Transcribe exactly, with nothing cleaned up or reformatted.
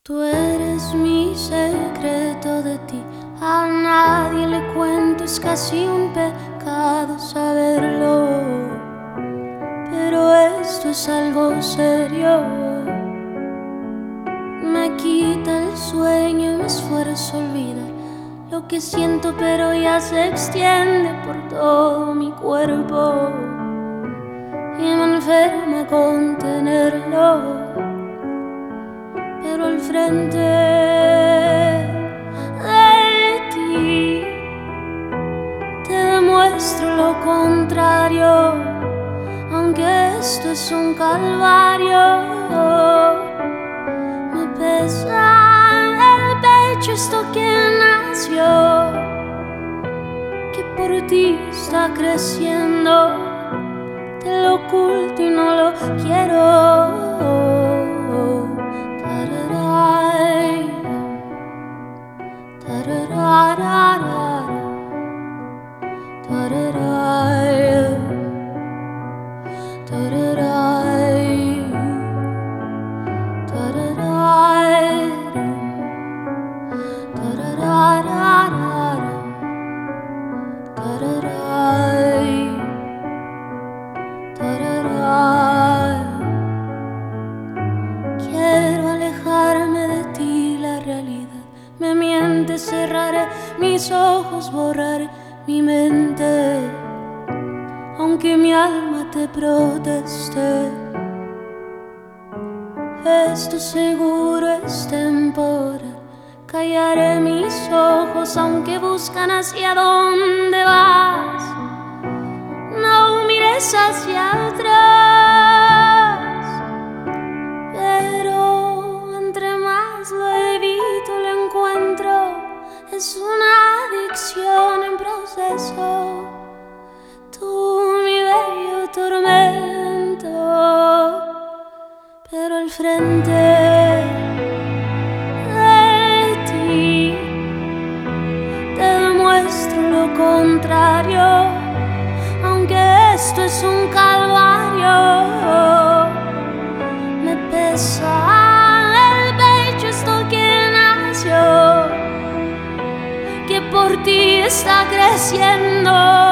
Tú eres mi secreto, de ti a nadie le cuento, es casi un pecado saberlo, pero esto es algo serio. Me quita el sueño, me esfuerzo a olvidar lo que siento, pero ya se extiende por todo mi cuerpo y me enferma contenerlo. Pero al frente de ti te demuestro lo contrario, aunque esto es un calvario. Me pesa el pecho esto que nació, que por ti está creciendo. Te lo oculto y no lo quiero. Quiero alejarme de ti, la realidad me miente, cerraré mis ojos, borraré mi mente, aunque mi alma te proteste. Esto seguro es temporal, callaré mis ojos aunque buscan hacia dónde vas. No mires hacia atrás, pero entre más lo evito lo encuentro. Es una adicción en proceso, tú mi bello tormento. Pero al frente de ti te demuestro lo contrario, aunque esto es un calvario. Me pesa el pecho esto que nació, que por ti está creciendo.